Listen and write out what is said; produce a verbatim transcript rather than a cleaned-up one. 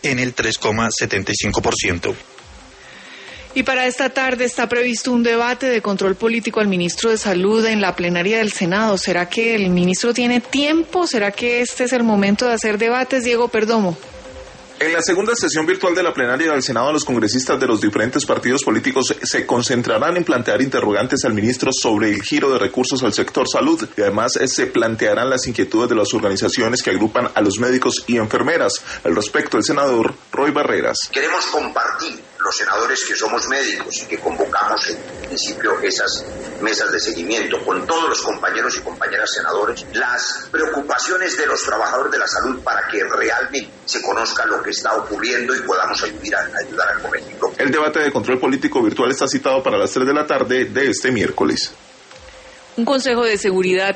en el tres coma setenta y cinco por ciento. Y para esta tarde está previsto un debate de control político al ministro de Salud en la plenaria del Senado. ¿Será que el ministro tiene tiempo? ¿Será que este es el momento de hacer debates? Diego Perdomo. En la segunda sesión virtual de la plenaria del Senado, los congresistas de los diferentes partidos políticos se concentrarán en plantear interrogantes al ministro sobre el giro de recursos al sector salud y además se plantearán las inquietudes de las organizaciones que agrupan a los médicos y enfermeras. Al respecto, el senador Roy Barreras. Queremos compartir, los senadores que somos médicos y que convocamos en principio esas mesas de seguimiento con todos los compañeros y compañeras senadores, las preocupaciones de los trabajadores de la salud para que realmente se conozca lo que está ocurriendo y podamos ayudar a, ayudar a corregirlo. El debate de control político virtual está citado para las tres de la tarde de este miércoles. Un consejo de seguridad